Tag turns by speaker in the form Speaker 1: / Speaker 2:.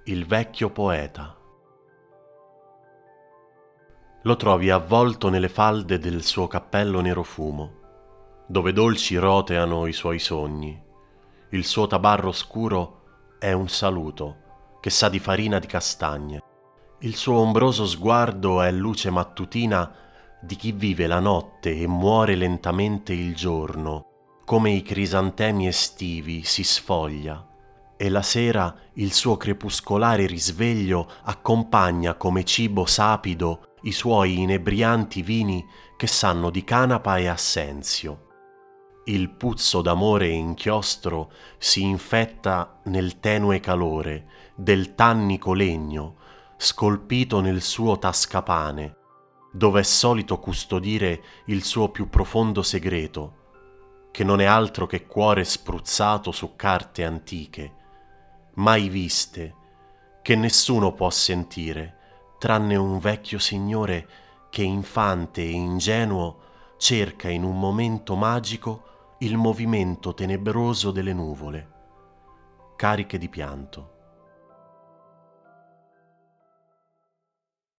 Speaker 1: Il vecchio poeta. Lo trovi avvolto nelle falde del suo cappello nero fumo, dove dolci roteano i suoi sogni. Il suo tabarro scuro è un saluto che sa di farina di castagne. Il suo ombroso sguardo è luce mattutina di chi vive la notte e muore lentamente il giorno, come i crisantemi estivi si sfoglia. E la sera il suo crepuscolare risveglio accompagna come cibo sapido i suoi inebrianti vini che sanno di canapa e assenzio. Il puzzo d'amore e inchiostro si infetta nel tenue calore del tannico legno scolpito nel suo tascapane, dove è solito custodire il suo più profondo segreto, che non è altro che cuore spruzzato su carte antiche, mai viste, che nessuno può sentire, tranne un vecchio signore che infante e ingenuo cerca in un momento magico il movimento tenebroso delle nuvole, cariche di pianto.